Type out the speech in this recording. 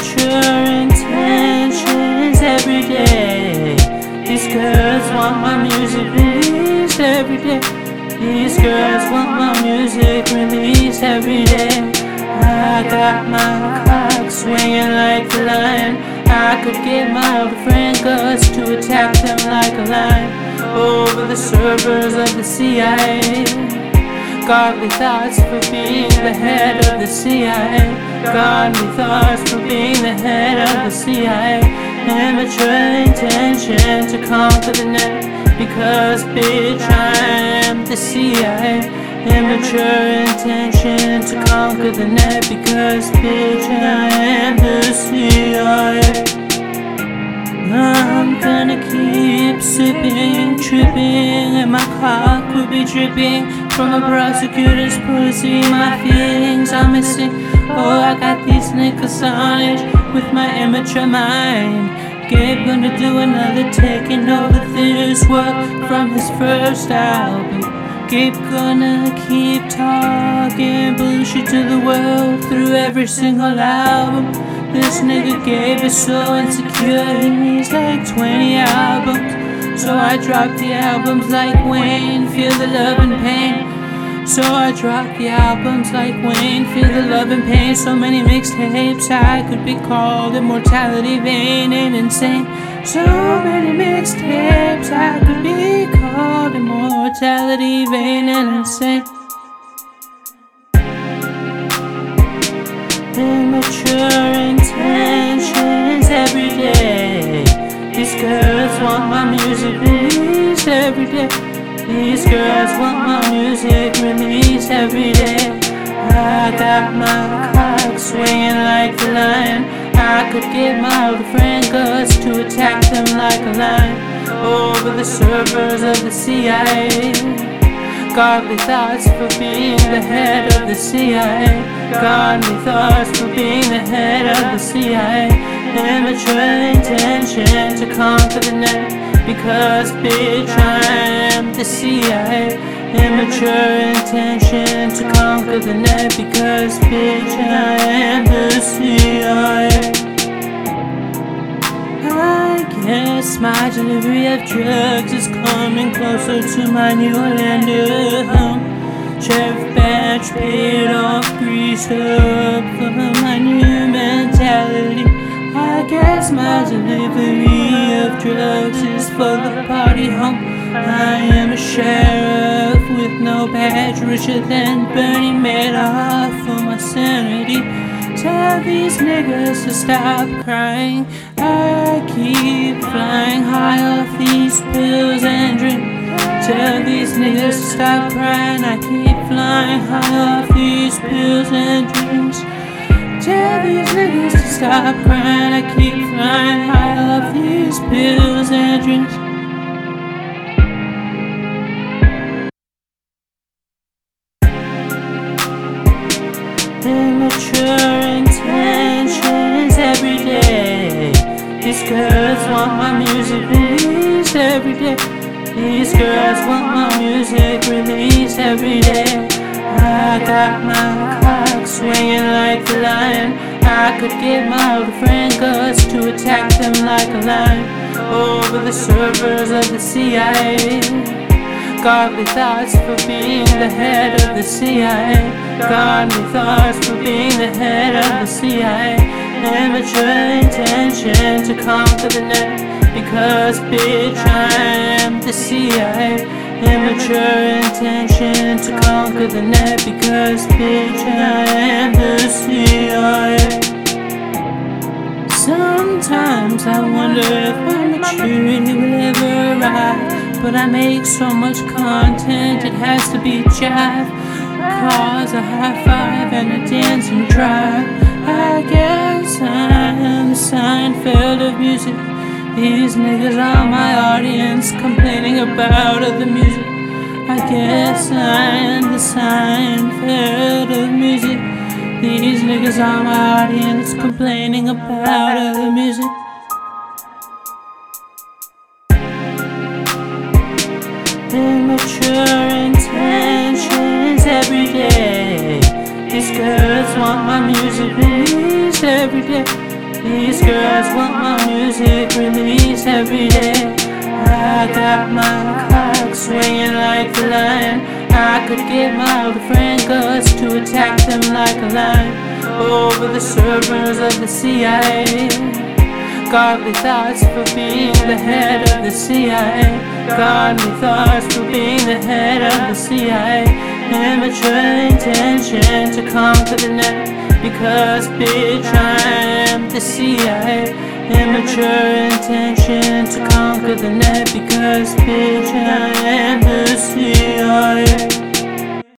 Immature intentions every day. These girls want my music released every day. These girls want my music released every day. I got my cock swinging like the lion. I could get my old friend Gus to attack them like a lion over the servers of the CIA. Godly thoughts for being the head of the CIA. Godly thoughts for being the head of the CIA. Immature intention to conquer the net, because bitch I am the CIA. Immature intention to conquer the net, because bitch I am the CIA. I'm gonna keep sipping, tripping, and my cock will be dripping from a prosecutor's pussy. My feelings are missing. Oh, I got these niggas on it with my immature mind. Gabe gonna do another taking over this world from his first album. Gabe gonna keep talking bullshit to the world through every single album. This nigga Gabe is so insecure, he needs like 20 albums. So I drop the albums like Wayne, feel the love and pain. So I drop the albums like Wayne, feel the love and pain. So many mixtapes, I could be called immortality vain and insane. So many mixtapes, I could be called immortality vain and insane. Immature intentions every day. These girls want my music released every day. These girls want my music released every day. I got my cock swinging like the lion. I could get my old friend Gus to attack them like a lion over the servers of the CIA. Godly thoughts for being the head of the CIA. Godly thoughts for being the head of the CIA. Immature intention to conquer the net, because bitch I am the CIA. Immature intention to conquer the net, because bitch I am the CIA. I guess my delivery of drugs is coming closer to my new Orlando home. Sheriff Batch paid off, greased up for my new mentality. I guess my delivery of drugs is for the party home. I am a sheriff with no badge, richer than Bernie Madoff for my sanity. Tell these niggas to stop crying. I keep flying high off these pills and drink. Tell these niggas to stop crying. I keep flying high off these pills and drinks. Tell these niggas to stop crying. I keep flying high off these pills and drinks. Immature intentions every day. These girls want my music released every day. These girls want my music released every day. I got my cock swinging like the lion. I could get my old friend Gus to attack them like a lion over the servers of the CIA. Godly thoughts for being the head of the CIA. Godly thoughts for being the head of the CIA. Immature intention to conquer the net, because bitch I am the CIA. Immature intention to conquer the net, because bitch I am the CIA. Sometimes I wonder if my maturity will ever arrive, but I make so much content it has to be jive. Cause a high five and a dancing drive. I guess I'm the Seinfeld of music. These niggas are my audience complaining about other music. I guess I'm the Seinfeld of music. These niggas are my audience complaining about other music. Immature intentions every day. These girls want my music released every day. These girls want my music released every day. I got my cock swinging like a lion. I could get my old friend Gus to attack them like a lion over the servers of the CIA. Godly thoughts for being the head of the CIA. Godly thoughts for being the head of the CIA. Immature intention to conquer the net, because bitch I am the CIA. Immature intention to conquer the net, because bitch I am the CIA.